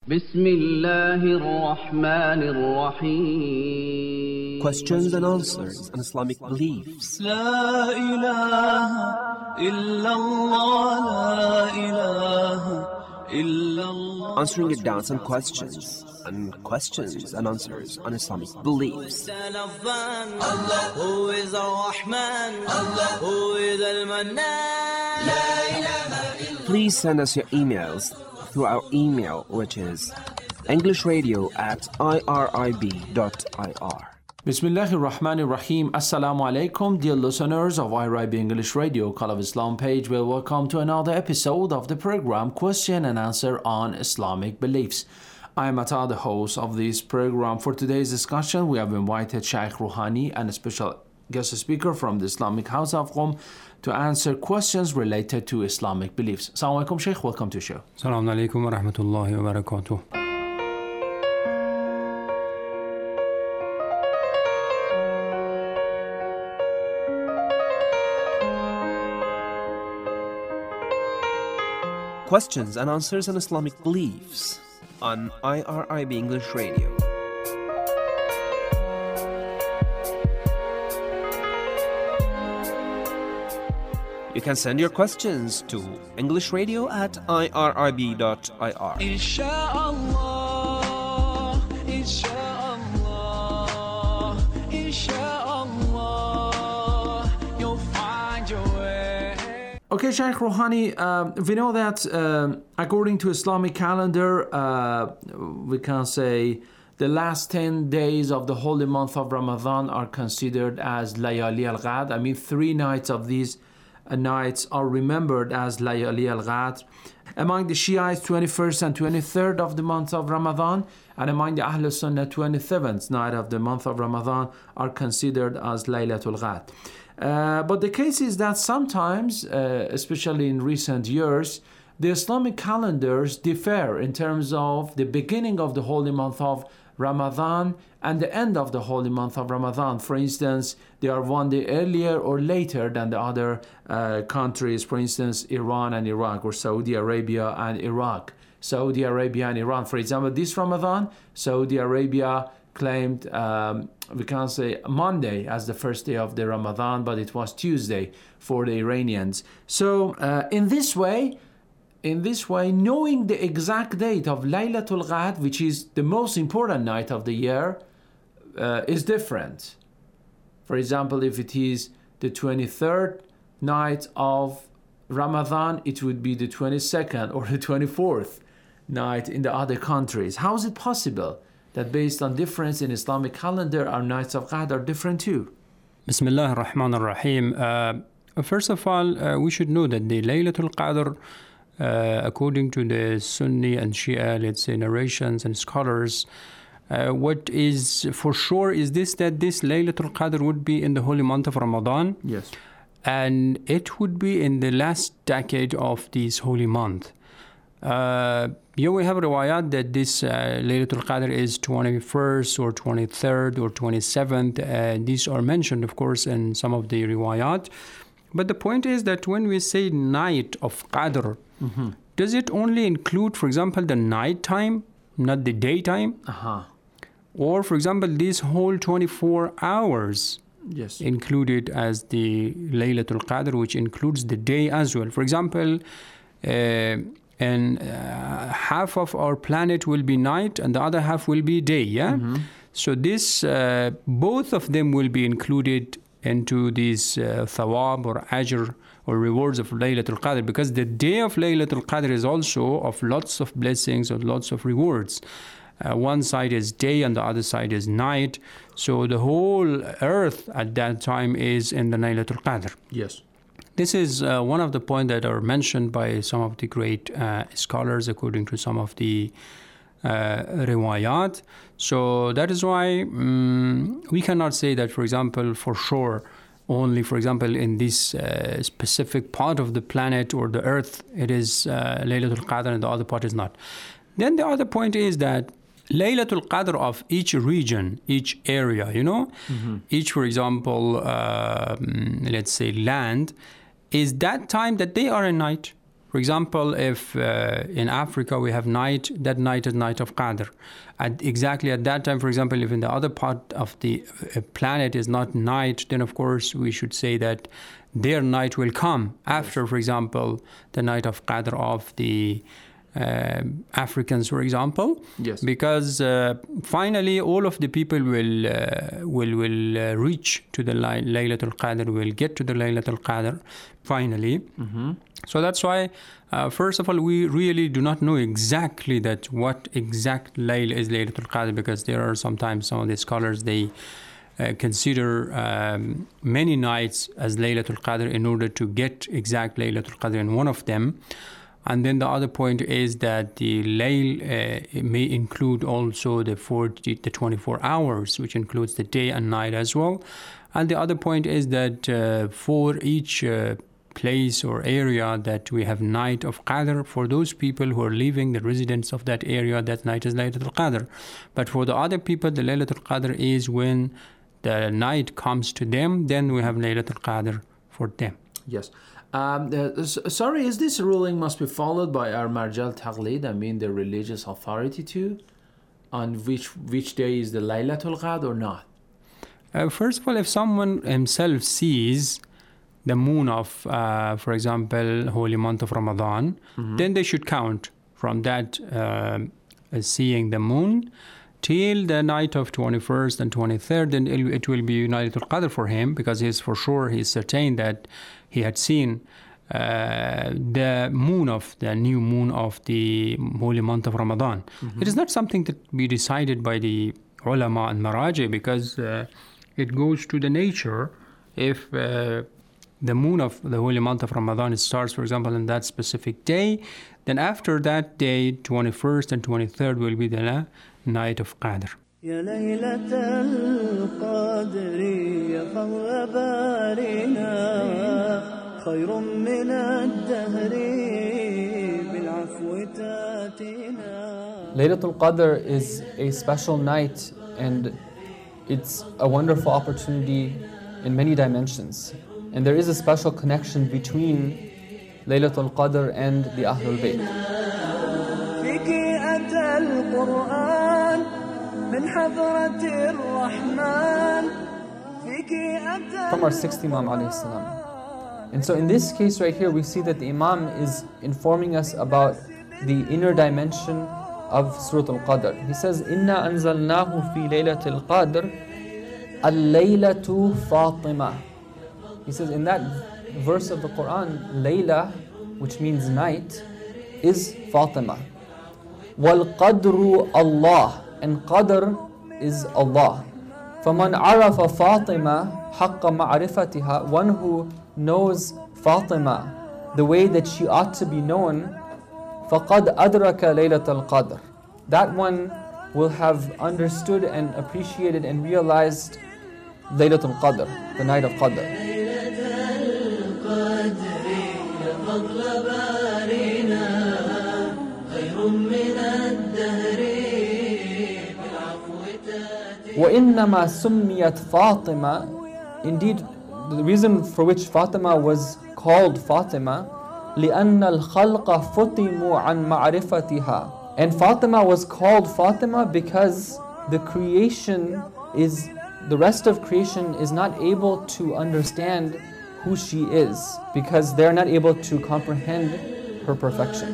بسم الله الرحمن الرحيم. Questions and answers on Islamic beliefs. لا إله إلا الله لا إله إلا الله. Answering your doubts and questions and answers on Islamic beliefs. Allah who is Ar-Rahman, Allah who is Al-Mannan. لا إله إلا. Please send us your emails through our email, which is englishradio@irib.ir. Bismillahir Rahmanir Rahim. Assalamu alaikum, dear listeners of IRIB English Radio, Call of Islam page. Well, welcome to another episode of the program Question and Answer on Islamic Beliefs. I am Ata, the host of this program. For today's discussion, we have invited Sheikh Rouhani and a special guest speaker from the Islamic House of Qom to answer questions related to Islamic beliefs. Assalamu alaikum, Sheikh. Welcome to the show. Assalamu alaikum wa rahmatullahi wa barakatuh. Questions and answers on Islamic beliefs on IRIB English Radio. You can send your questions to englishradio@irib.ir. Inshallah, Inshallah, Inshallah, you'll find your way. Okay, Sheikh Rouhani, we know that according to Islamic calendar, we can say the last 10 days of the holy month of Ramadan are considered as Layali al-Ghad. I mean, 3 nights of these nights are remembered as Layali al-Ghad. Among the Shiites, 21st and 23rd of the month of Ramadan, and among the Ahl Sunnah, 27th night of the month of Ramadan are considered as Laylatul Ghad. But the case is that sometimes, especially in recent years, the Islamic calendars differ in terms of the beginning of the holy month of Ramadan and the end of the holy month of Ramadan. For instance, they are one day earlier or later than the other countries, for instance, Iran and Iraq, or Saudi Arabia and Iraq. Saudi Arabia and Iran, for example, this Ramadan, Saudi Arabia claimed, we can say Monday as the first day of the Ramadan, but it was Tuesday for the Iranians. So in this way, knowing the exact date of Laylatul Ghad, which is the most important night of the year, is different. For example, if it is the 23rd night of Ramadan, it would be the 22nd or the 24th night in the other countries. How is it possible that based on difference in Islamic calendar, our nights of Ghad are different too? Bismillah ar-Rahman ar-Rahim. First of all, we should know that the Laylatul Qadr, according to the Sunni and Shia, let's say, narrations and scholars, what is for sure is that this Laylatul Qadr would be in the holy month of Ramadan. Yes. And it would be in the last decade of this holy month. Here we have a riwayat that this Laylatul Qadr is 21st or 23rd or 27th. These are mentioned, of course, in some of the riwayat. But the point is that when we say night of Qadr, does it only include, for example, the night time, not the daytime? Or, for example, this whole 24 hours included as the Laylatul Qadr, which includes the day as well. For example, and half of our planet will be night and the other half will be day, So this, both of them will be included into these thawab or ajr or rewards of Laylatul Qadr, because the day of Laylatul Qadr is also of lots of blessings and lots of rewards. One side is day and the other side is night. So the whole earth at that time is in the Laylatul Qadr. Yes. This is one of the points that are mentioned by some of the great scholars according to some of the riwayat. So that is why we cannot say that, for example, for sure, only, for example, in this specific part of the planet or the earth, it is Laylatul Qadr and the other part is not. Then the other point is that Laylatul Qadr of each region, each area, each, for example, let's say land, is that time that they are in night. For example, if in Africa we have night, that night is night of Qadr. Exactly at that time, for example, if in the other part of the planet is not night, then of course we should say that their night will come after, for example, the night of Qadr of the Africans, for example. Yes. Because finally all of the people will reach to the Laylatul Qadr, will get to the Laylatul Qadr finally. So that's why first of all we really do not know exactly that what exact Layl is Laylatul Qadr, because there are sometimes some of the scholars they consider many nights as Laylatul Qadr in order to get exact Laylatul Qadr in one of them. And then the other point is that the Layl may include also the 24 hours, which includes the day and night as well. And the other point is that for each place or area that we have night of Qadr, for those people who are living, the residents of that area, that night is Laylatul Qadr. But for the other people, the Laylatul Qadr is when the night comes to them, then we have Laylatul Qadr for them. Yes. Sorry, is this ruling must be followed by our Marjal Taqlid, I mean the religious authority too, on which day is the Laylatul Qadr or not? First of all, if someone himself sees the moon of, for example, holy month of Ramadan, then they should count from that seeing the moon till the night of 21st and 23rd, then it will be Laylatul Qadr for him, because he's certain that he had seen the new moon of the holy month of Ramadan. It is not something that be decided by the ulama and maraji, because it goes to the nature. If the moon of the holy month of Ramadan starts, for example, on that specific day, then after that day, 21st and 23rd will be the night of Qadr. يا ليلة القدر يا فضل بارنا خير من الدهر بالعفو تاتينا. Laylatul Qadr is a special night, and it's a wonderful opportunity in many dimensions. And there is a special connection between Laylatul Qadr and the Ahlul Bayt. فيك أتى القرآن من حضرة الرحمن فيك أتى. From our sixth Imam alayhi salam. And so in this case right here, we see that the Imam is informing us about the inner dimension of Surah Al-Qadr. He says, إِنَّا أَنزَلْنَاهُ فِي لَيْلَةِ الْقَدْرِ اللَّيْلَةُ فَاطِمَةٌ. He says in that verse of the Quran, Layla, which means night, is Fatima. وَالْقَدْرُ Allah, and Qadr is Allah. فَمَنْ عَرَفَ فَاطِمَةَ حَقَّ مَعْرِفَتِهَا, one who knows Fatima the way that she ought to be known, فَقَدْ أَدْرَكَ لَيْلَةَ الْقَدْرِ, that one will have understood and appreciated and realized Laylatul Qadr, the night of Qadr. وَإِنَّمَا سُمِّيَتْ فَاطِمَةٌ, indeed the reason for which Fatima was called Fatima, لِأَنَّ الْخَلْقَ فُتِمُوا عَنْ مَعْرِفَتِهَا, and Fatima was called Fatima because the rest of creation is not able to understand who she is, because they're not able to comprehend her perfection.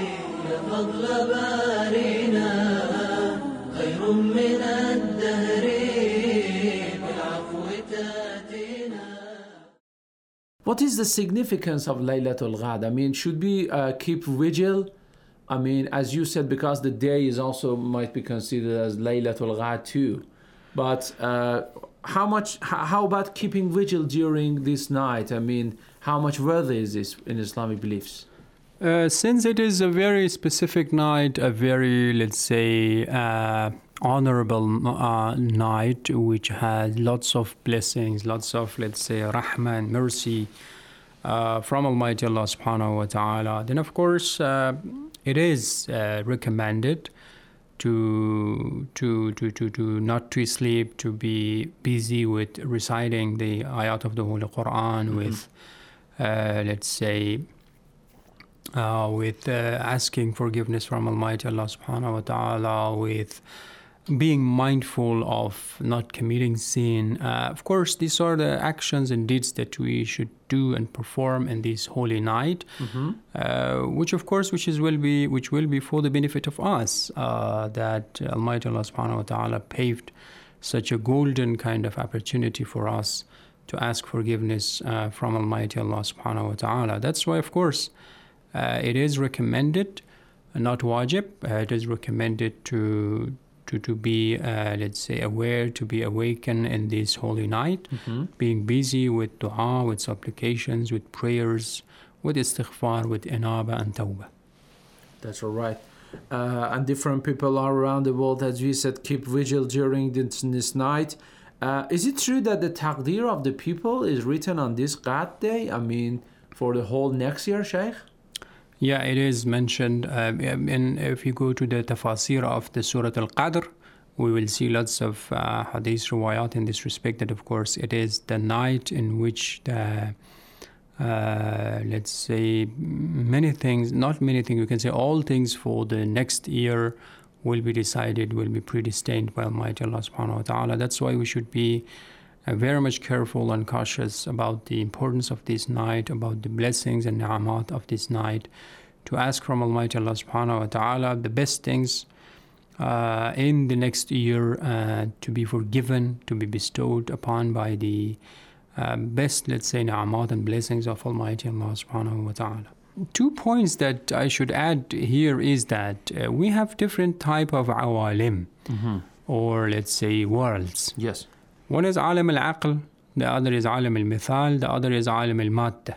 What is the significance of Laylatul Qadr? I mean, should we keep vigil? I mean, as you said, because the day is also might be considered as Laylatul Qadr too. But how about keeping vigil during this night? I mean, how much worthy is this in Islamic beliefs? Since it is a very specific night, a very, let's say, honorable night, which has lots of blessings, lots of, let's say, rahmah, mercy from Almighty Allah subhanahu wa ta'ala, then of course it is recommended to not to sleep, to be busy with reciting the ayat of the Holy Quran, with let's say with asking forgiveness from Almighty Allah subhanahu wa ta'ala, with being mindful of not committing sin. Of course, these are the actions and deeds that we should do and perform in this holy night, which will be for the benefit of us, that Almighty Allah subhanahu wa ta'ala paved such a golden kind of opportunity for us to ask forgiveness from Almighty Allah subhanahu wa ta'ala. That's why, of course, it is recommended, not wajib, it is recommended to be, let's say, aware, to be awakened in this holy night, being busy with dua, with supplications, with prayers, with istighfar, with inaba and tawbah. That's all right. And different people are around the world, as we said, keep vigil during this night. Is it true that the taqdeer of the people is written on this Qadr day? I mean, for the whole next year, Shaykh? Yeah, it is mentioned. And if you go to the tafasir of the Surah Al-Qadr, we will see lots of hadith riwayat in this respect, that of course it is the night in which the, let's say, many things, not many things, we can say all things for the next year will be decided, will be predestined by Almighty Allah subhanahu wa ta'ala. That's why we should be very much careful and cautious about the importance of this night, about the blessings and ni'amat of this night, to ask from Almighty Allah subhanahu wa ta'ala the best things in the next year to be forgiven, to be bestowed upon by the best, let's say, ni'amat and blessings of Almighty Allah subhanahu wa ta'ala. 2 points that I should add here is that we have different type of awalim, or let's say worlds. Yes. One is alam al-aql, the other is alam al-mithal, the other is alam al-madda.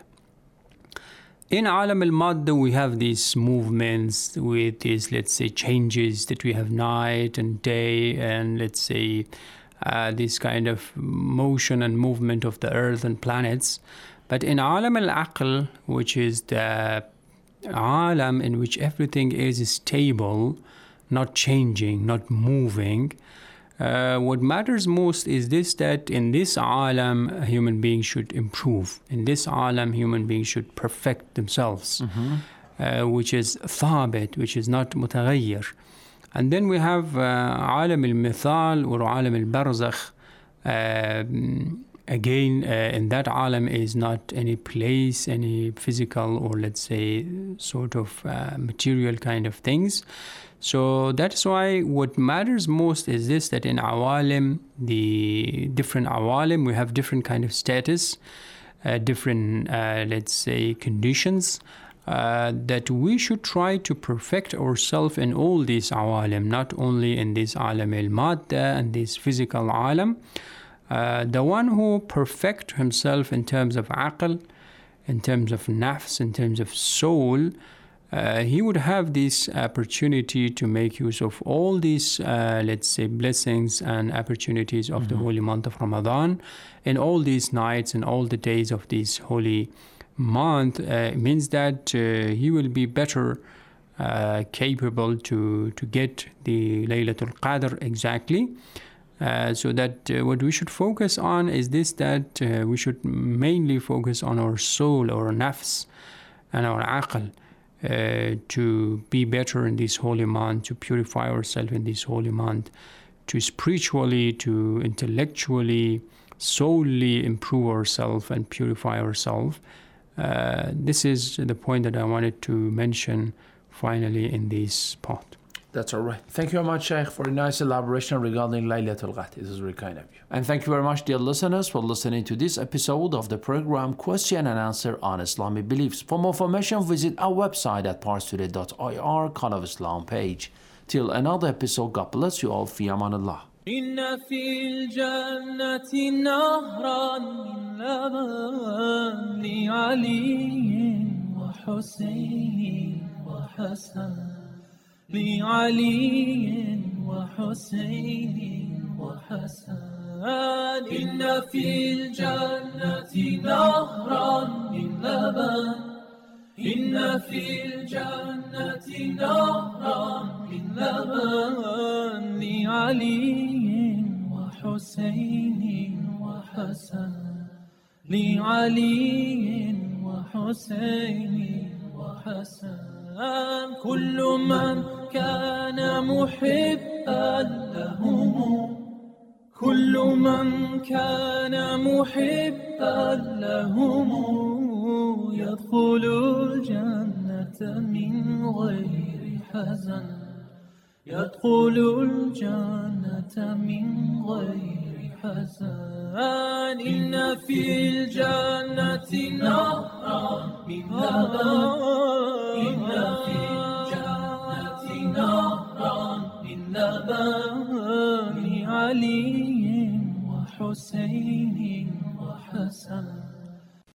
In alam al-madda, we have these movements with these, let's say, changes that we have night and day, and let's say this kind of motion and movement of the earth and planets. But in alam al-aql, which is the alam in which everything is stable, not changing, not moving, what matters most is this, that in this alam, a human being should improve. In this alam, human beings should perfect themselves, which is thabit, which is not mutaghayyir. And then we have alam al-mithal or alam al-barzakh. Again, in that alam is not any place, any physical or let's say sort of material kind of things. So that's why what matters most is this, that in awalim, the different awalim, we have different kind of status, different, let's say, conditions, that we should try to perfect ourselves in all these awalim, not only in this alam al-madda and this physical alam. The one who perfect himself in terms of aql, in terms of nafs, in terms of soul, he would have this opportunity to make use of all these, let's say, blessings and opportunities of the holy month of Ramadan. In all these nights and all the days of this holy month, means that he will be better capable to get the Laylatul Qadr exactly. So that what we should focus on is this, that we should mainly focus on our soul, our nafs, and our aql, to be better in this holy month, to purify ourselves in this holy month, to spiritually, to intellectually, soully improve ourselves and purify ourselves. This is the point that I wanted to mention finally in this part. That's all right. Thank you very much, Sheikh, for a nice elaboration regarding Laylatul Qadr. This is very kind of you. And thank you very much, dear listeners, for listening to this episode of the program Question and Answer on Islamic Beliefs. For more information, visit our website at parstoday.ir, Call of Islam page. Till another episode, God bless you all. Fi amanallah. إن في الجنة نهرا من لبن لعلي وحسين وحسن لعلي وحسين وحسن إن في الجنة نهرا من لبن إن في الجنة نهرا من لبن لعلي وحسين وحسن لعلي وحسين وحسن حسن كل من كان محبا لهم كل من كان محبا لهم يدخل الجنة من غير حزن يدخل الجنة من غير حزن إن في الجنة نهرا من لبن إن في الجنة نهرا من لبن علي وحسين وحسن